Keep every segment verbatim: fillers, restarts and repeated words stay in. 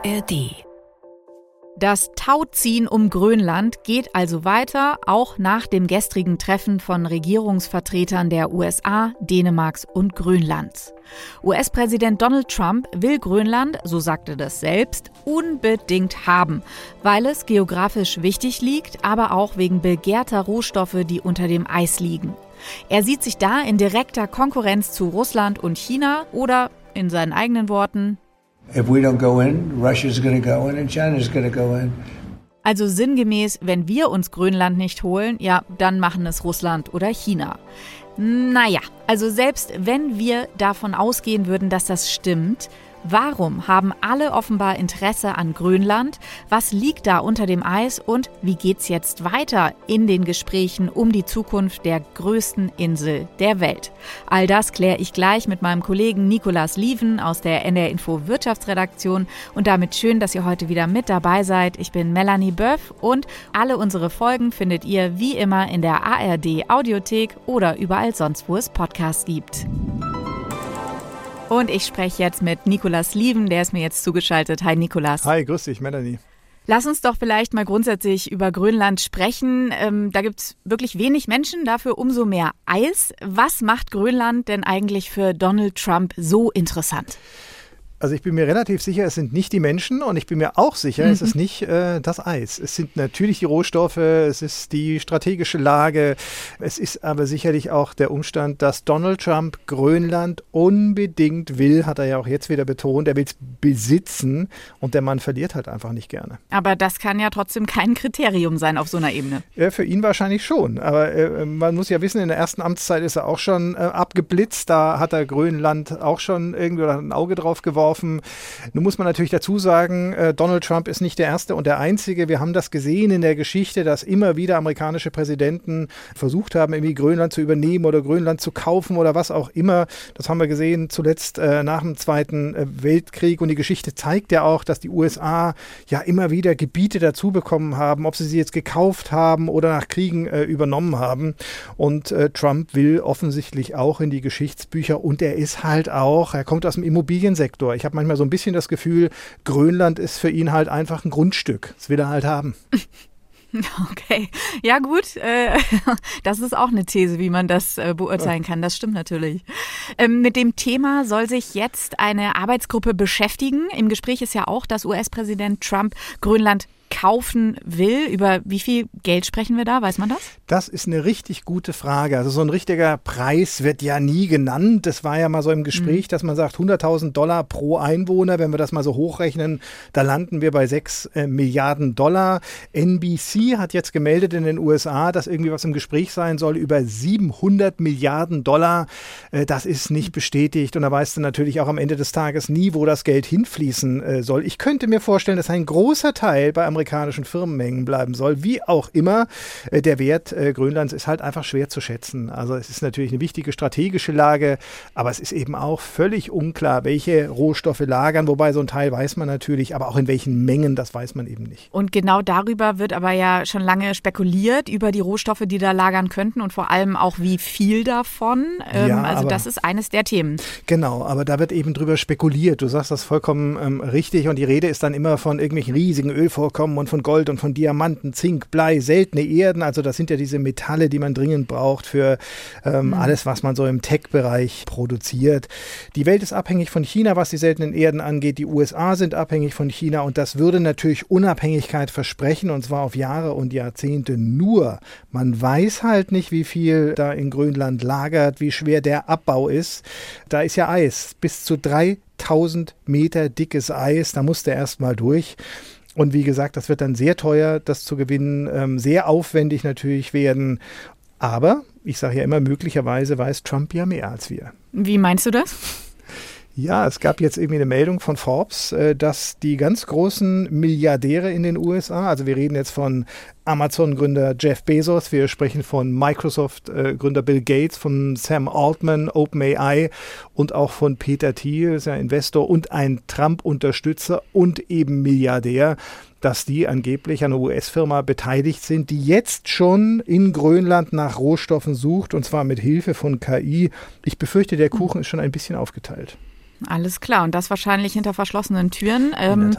R D. Das Tauziehen um Grönland geht also weiter, auch nach dem gestrigen Treffen von Regierungsvertretern der U S A, Dänemarks und Grönlands. U S-Präsident Donald Trump will Grönland, so sagte er das selbst, unbedingt haben, weil es geografisch wichtig liegt, aber auch wegen begehrter Rohstoffe, die unter dem Eis liegen. Er sieht sich da in direkter Konkurrenz zu Russland und China oder, in seinen eigenen Worten, If we don't go in, Russia's going to go in and China's going to go in. Also sinngemäß, wenn wir uns Grönland nicht holen, ja, dann machen es Russland oder China. Naja, also selbst wenn wir davon ausgehen würden, dass das stimmt, warum haben alle offenbar Interesse an Grönland? Was liegt da unter dem Eis und wie geht's jetzt weiter in den Gesprächen um die Zukunft der größten Insel der Welt? All das kläre ich gleich mit meinem Kollegen Nicolas Lieven aus der N D R Info Wirtschaftsredaktion und damit schön, dass ihr heute wieder mit dabei seid. Ich bin Melanie Böff und alle unsere Folgen findet ihr wie immer in der A R D Audiothek oder überall sonst, wo es Podcasts gibt. Und ich spreche jetzt mit Nicolas Lieven, der ist mir jetzt zugeschaltet. Hi Nicolas. Hi, grüß dich, Melanie. Lass uns doch vielleicht mal grundsätzlich über Grönland sprechen. Ähm, da gibt es wirklich wenig Menschen, dafür umso mehr Eis. Was macht Grönland denn eigentlich für Donald Trump so interessant? Also ich bin mir relativ sicher, es sind nicht die Menschen und ich bin mir auch sicher, Mhm. es ist nicht äh, das Eis. Es sind natürlich die Rohstoffe, es ist die strategische Lage, es ist aber sicherlich auch der Umstand, dass Donald Trump Grönland unbedingt will, hat er ja auch jetzt wieder betont, er will es besitzen und der Mann verliert halt einfach nicht gerne. Aber das kann ja trotzdem kein Kriterium sein auf so einer Ebene. Ja, für ihn wahrscheinlich schon, aber äh, man muss ja wissen, in der ersten Amtszeit ist er auch schon äh, abgeblitzt, da hat er Grönland auch schon irgendwie ein Auge drauf geworfen. Nun muss man natürlich dazu sagen, äh, Donald Trump ist nicht der Erste und der Einzige. Wir haben das gesehen in der Geschichte, dass immer wieder amerikanische Präsidenten versucht haben, irgendwie Grönland zu übernehmen oder Grönland zu kaufen oder was auch immer. Das haben wir gesehen zuletzt äh, nach dem Zweiten äh, Weltkrieg. Und die Geschichte zeigt ja auch, dass die U S A ja immer wieder Gebiete dazu bekommen haben, ob sie sie jetzt gekauft haben oder nach Kriegen äh, übernommen haben. Und äh, Trump will offensichtlich auch in die Geschichtsbücher und er ist halt auch, er kommt aus dem Immobiliensektor. Ich habe manchmal so ein bisschen das Gefühl, Grönland ist für ihn halt einfach ein Grundstück. Das will er halt haben. Okay, ja gut, äh, das ist auch eine These, wie man das äh, beurteilen kann, das stimmt natürlich. Ähm, mit dem Thema soll sich jetzt eine Arbeitsgruppe beschäftigen. Im Gespräch ist ja auch, dass U S-Präsident Trump Grönland kaufen will. Über wie viel Geld sprechen wir da? Weiß man das? Das ist eine richtig gute Frage. Also so ein richtiger Preis wird ja nie genannt. Das war ja mal so im Gespräch, mhm. dass man sagt hunderttausend Dollar pro Einwohner. Wenn wir das mal so hochrechnen, da landen wir bei sechs äh, Milliarden Dollar. N B C hat jetzt gemeldet in den U S A, dass irgendwie was im Gespräch sein soll über siebenhundert Milliarden Dollar. Äh, das ist nicht bestätigt und da weißt du natürlich auch am Ende des Tages nie, wo das Geld hinfließen äh, soll. Ich könnte mir vorstellen, dass ein großer Teil bei amerikanischen Firmen hängen bleiben soll. Wie auch immer, äh, der Wert äh, Grönlands ist halt einfach schwer zu schätzen. Also es ist natürlich eine wichtige strategische Lage, aber es ist eben auch völlig unklar, welche Rohstoffe lagern, wobei so ein Teil weiß man natürlich, aber auch in welchen Mengen, das weiß man eben nicht. Und genau darüber wird aber ja schon lange spekuliert, über die Rohstoffe, die da lagern könnten und vor allem auch wie viel davon. Ähm, ja, also aber, das ist eines der Themen. Genau, aber da wird eben drüber spekuliert. Du sagst das vollkommen ähm, richtig und die Rede ist dann immer von irgendwelchen riesigen Ölvorkommen und von Gold und von Diamanten, Zink, Blei, seltene Erden. Also das sind ja diese Metalle, die man dringend braucht für ähm, mhm. alles, was man so im Tech-Bereich produziert. Die Welt ist abhängig von China, was die seltenen Erden angeht. Die U S A sind abhängig von China und das würde natürlich Unabhängigkeit versprechen und zwar auf Jahre und Jahrzehnte. Nur, man weiß halt nicht, wie viel da in Grönland lagert, wie schwer der Abbau ist. Da ist ja Eis, bis zu dreitausend Meter dickes Eis, da muss der erst mal durch. Und wie gesagt, das wird dann sehr teuer, das zu gewinnen, ähm, sehr aufwendig natürlich werden. Aber ich sage ja immer, möglicherweise weiß Trump ja mehr als wir. Wie meinst du das? Ja, es gab jetzt irgendwie eine Meldung von Forbes, dass die ganz großen Milliardäre in den U S A, also wir reden jetzt von Amazon-Gründer Jeff Bezos, wir sprechen von Microsoft-Gründer Bill Gates, von Sam Altman, OpenAI und auch von Peter Thiel, ist ja Investor und ein Trump-Unterstützer und eben Milliardär, dass die angeblich an einer U S-Firma beteiligt sind, die jetzt schon in Grönland nach Rohstoffen sucht und zwar mit Hilfe von K I. Ich befürchte, der Kuchen ist schon ein bisschen aufgeteilt. Alles klar. Und das wahrscheinlich hinter verschlossenen Türen. Ähm,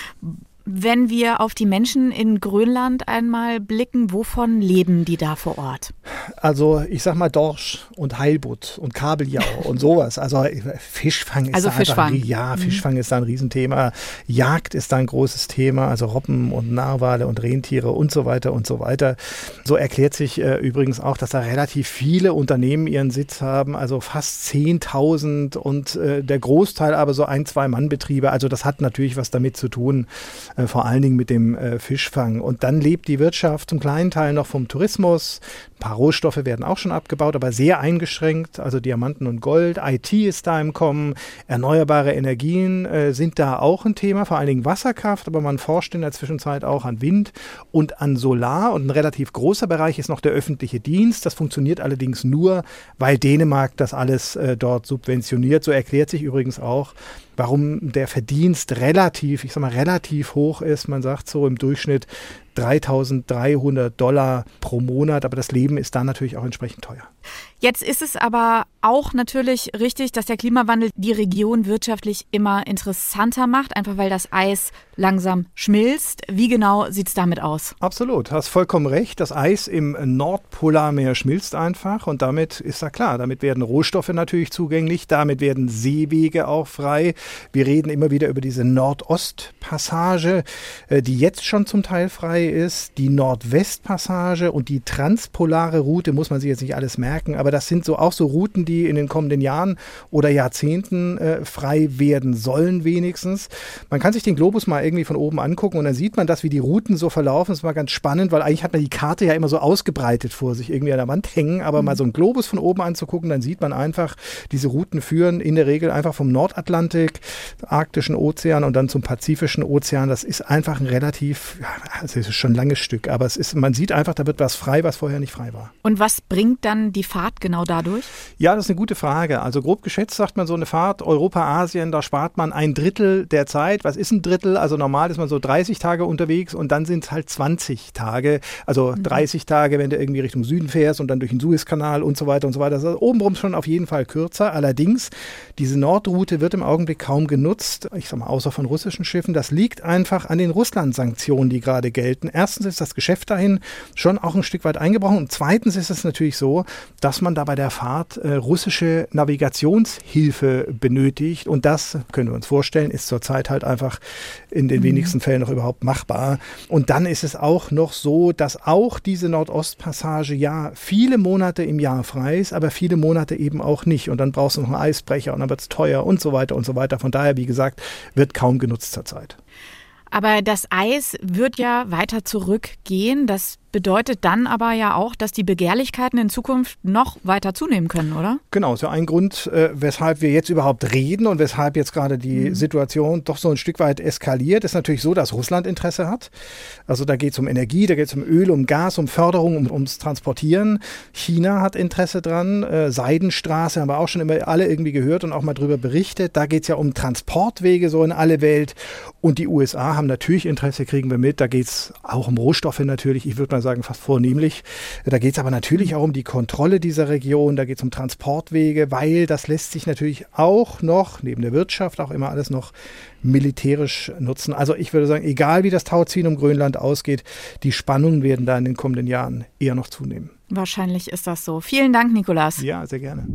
wenn wir auf die Menschen in Grönland einmal blicken, wovon leben die da vor Ort? Also ich sag mal Dorsch und Heilbutt und Kabeljau und sowas. Also Fischfang ist also da Fischfang. einfach, ja, Fischfang mhm. ist da ein Riesenthema. Jagd ist da ein großes Thema, also Robben und Narwale und Rentiere und so weiter und so weiter. So erklärt sich äh, übrigens auch, dass da relativ viele Unternehmen ihren Sitz haben, also fast zehntausend und äh, der Großteil aber so ein-, zwei-Mann-Betriebe. Also das hat natürlich was damit zu tun, äh, vor allen Dingen mit dem äh, Fischfang. Und dann lebt die Wirtschaft zum kleinen Teil noch vom Tourismus. Ein paar Rohstoffe werden auch schon abgebaut, aber sehr eingeschränkt. Also Diamanten und Gold, I T ist da im Kommen, erneuerbare Energien äh, sind da auch ein Thema, vor allen Dingen Wasserkraft, aber man forscht in der Zwischenzeit auch an Wind und an Solar. Und ein relativ großer Bereich ist noch der öffentliche Dienst. Das funktioniert allerdings nur, weil Dänemark das alles äh, dort subventioniert. So erklärt sich übrigens auch, warum der Verdienst relativ, ich sag mal relativ hoch ist. Man sagt so im Durchschnitt dreitausenddreihundert Dollar pro Monat, aber das Leben ist da natürlich auch entsprechend teuer. Jetzt ist es aber auch natürlich richtig, dass der Klimawandel die Region wirtschaftlich immer interessanter macht, einfach weil das Eis langsam schmilzt. Wie genau sieht es damit aus? Absolut, hast vollkommen recht. Das Eis im Nordpolarmeer schmilzt einfach und damit ist ja klar, damit werden Rohstoffe natürlich zugänglich, damit werden Seewege auch frei. Wir reden immer wieder über diese Nordostpassage, die jetzt schon zum Teil frei ist, die Nordwestpassage und die transpolare Route, muss man sich jetzt nicht alles merken, aber das sind so auch so Routen, die in den kommenden Jahren oder Jahrzehnten äh, frei werden sollen wenigstens. Man kann sich den Globus mal irgendwie von oben angucken und dann sieht man das, wie die Routen so verlaufen. Das ist mal ganz spannend, weil eigentlich hat man die Karte ja immer so ausgebreitet vor sich irgendwie an der Wand hängen, aber mhm. mal so einen Globus von oben anzugucken, dann sieht man einfach, diese Routen führen in der Regel einfach vom Nordatlantik, Arktischen Ozean und dann zum Pazifischen Ozean. Das ist einfach ein relativ, ja, also es ist schon ein langes Stück, aber es ist, man sieht einfach, da wird was frei, was vorher nicht frei war. Und was bringt dann die Fahrt genau dadurch? Ja, das ist eine gute Frage. Also grob geschätzt sagt man, so eine Fahrt Europa-Asien, da spart man ein Drittel der Zeit. Was ist ein Drittel? Also normal ist man so dreißig Tage unterwegs und dann sind es halt zwanzig Tage. Also mhm. dreißig Tage, wenn du irgendwie Richtung Süden fährst und dann durch den Suezkanal und so weiter und so weiter. Das ist obenrum schon auf jeden Fall kürzer. Allerdings, diese Nordroute wird im Augenblick kaum genutzt. Ich sag mal, außer von russischen Schiffen. Das liegt einfach an den Russland-Sanktionen, die gerade gelten. Erstens ist das Geschäft dahin schon auch ein Stück weit eingebrochen und zweitens ist es natürlich so, dass man da bei der Fahrt äh, russische Navigationshilfe benötigt und das, können wir uns vorstellen, ist zurzeit halt einfach in den mhm. wenigsten Fällen noch überhaupt machbar. Und dann ist es auch noch so, dass auch diese Nordostpassage ja viele Monate im Jahr frei ist, aber viele Monate eben auch nicht und dann brauchst du noch einen Eisbrecher und dann wird es teuer und so weiter und so weiter. Von daher, wie gesagt, wird kaum genutzt zurzeit. Aber das Eis wird ja weiter zurückgehen. Das bedeutet dann aber ja auch, dass die Begehrlichkeiten in Zukunft noch weiter zunehmen können, oder? Genau, ist ja ein Grund, äh, weshalb wir jetzt überhaupt reden und weshalb jetzt gerade die mhm. Situation doch so ein Stück weit eskaliert. Ist natürlich so, dass Russland Interesse hat. Also da geht es um Energie, da geht es um Öl, um Gas, um Förderung, um, ums Transportieren. China hat Interesse dran. Äh, Seidenstraße haben wir auch schon immer alle irgendwie gehört und auch mal drüber berichtet. Da geht es ja um Transportwege so in alle Welt. Und die U S A haben natürlich Interesse, kriegen wir mit. Da geht es auch um Rohstoffe natürlich. Ich würde mal sagen, fast vornehmlich. Da geht es aber natürlich auch um die Kontrolle dieser Region, da geht es um Transportwege, weil das lässt sich natürlich auch noch, neben der Wirtschaft, auch immer alles noch militärisch nutzen. Also ich würde sagen, egal wie das Tauziehen um Grönland ausgeht, die Spannungen werden da in den kommenden Jahren eher noch zunehmen. Wahrscheinlich ist das so. Vielen Dank, Nicolas. Ja, sehr gerne.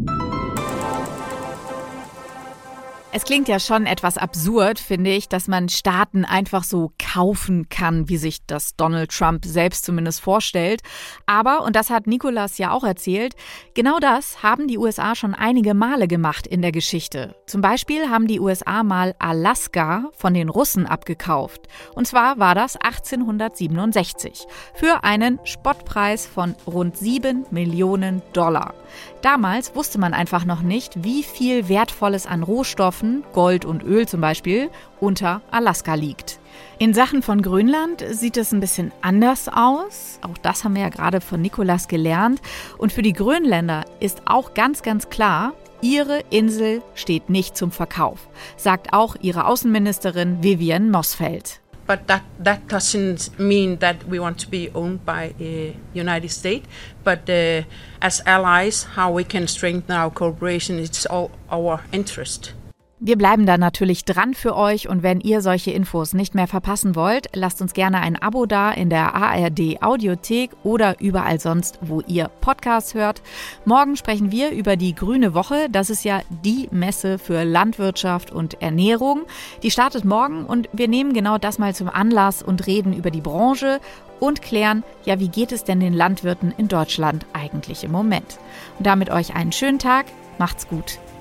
Es klingt ja schon etwas absurd, finde ich, dass man Staaten einfach so kaufen kann, wie sich das Donald Trump selbst zumindest vorstellt. Aber, und das hat Nicolas ja auch erzählt, genau das haben die U S A schon einige Male gemacht in der Geschichte. Zum Beispiel haben die U S A mal Alaska von den Russen abgekauft. Und zwar war das achtzehnhundertsiebenundsechzig für einen Spottpreis von rund sieben Millionen Dollar. Damals wusste man einfach noch nicht, wie viel Wertvolles an Rohstoffen, Gold und Öl zum Beispiel, unter Alaska liegt. In Sachen von Grönland sieht es ein bisschen anders aus. Auch das haben wir ja gerade von Nicolas gelernt. Und für die Grönländer ist auch ganz, ganz klar, ihre Insel steht nicht zum Verkauf, sagt auch ihre Außenministerin Vivian Mossfeld. But that, that doesn't mean that we want to be owned by the United States. But uh, as allies, how we can strengthen our cooperation, it's all our interest. Wir bleiben da natürlich dran für euch und wenn ihr solche Infos nicht mehr verpassen wollt, lasst uns gerne ein Abo da in der A R D Audiothek oder überall sonst, wo ihr Podcasts hört. Morgen sprechen wir über die Grüne Woche. Das ist ja die Messe für Landwirtschaft und Ernährung. Die startet morgen und wir nehmen genau das mal zum Anlass und reden über die Branche und klären, ja, wie geht es denn den Landwirten in Deutschland eigentlich im Moment? Und damit euch einen schönen Tag. Macht's gut.